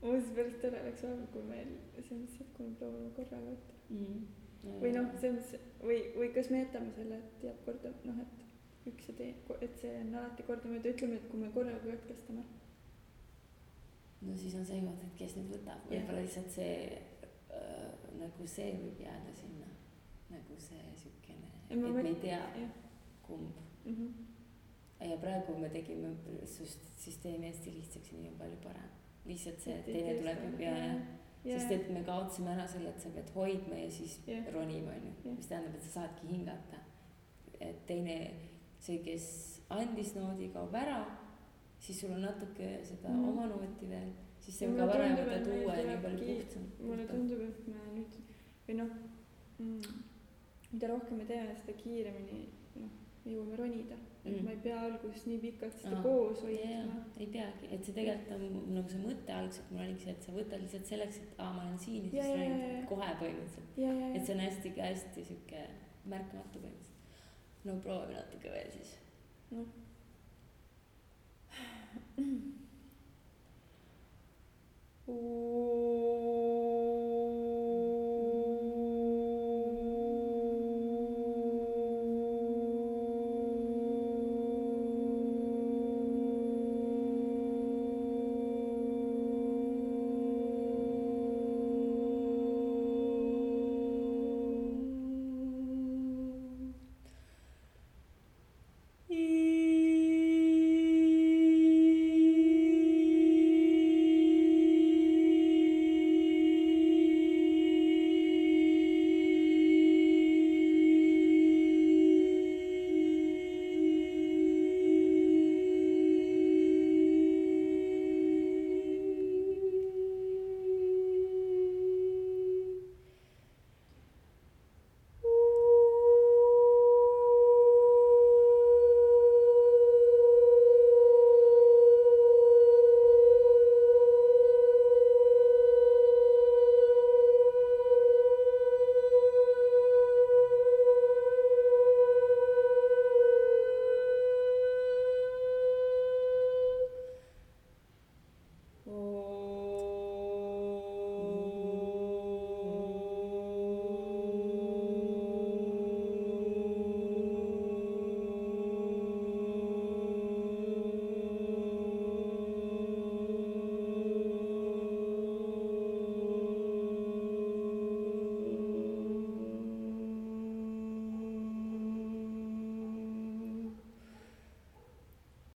muuseas päris tore oleks vahepeal, kui meil see on see, et kui me proovime korraga võtta. Või noh, see on see, või kas me jätame selle, et jääb korda, noh, et üks ja et see on alati kordamööda, ütleme, et kui me korraga katkestame. No siis on see koht, et kes nüüd võtab, võib-olla lihtsalt see nagu see võib jääda sinna, nagu see sükene, et me ei tea, kumb. Ja praegu me tegime süsteemi hästi lihtsaks ja nii on palju parem. Lihtsalt see, et teine tuleb ja sest et me kaotsime ära selle, et sa pead hoidma ja siis ronima, mis tähendab, et sa saadki hingata. Et teine, see, kes andis noodi, kaob ära, siis sul on natuke seda oma nooti veel, siis see on ka varem võtad uue ja nii palju puhtsam. Mulle tundub, et me nüüd, või noh, mida rohkem me teeme, seda kiiremini jõuame ronida. Et ma ei pea alguses nii pikalt seda koos hoidma. Ei peagi, et see tegelikult on nagu see mõte algselt, mul oligi see, et sa võtad lihtsalt selleks, et ma olen siin ja siis ronid kohe põhimõtteliselt. Et see on hästi süke märkamatu põhimõtteliselt. No proovime natuke veel siis.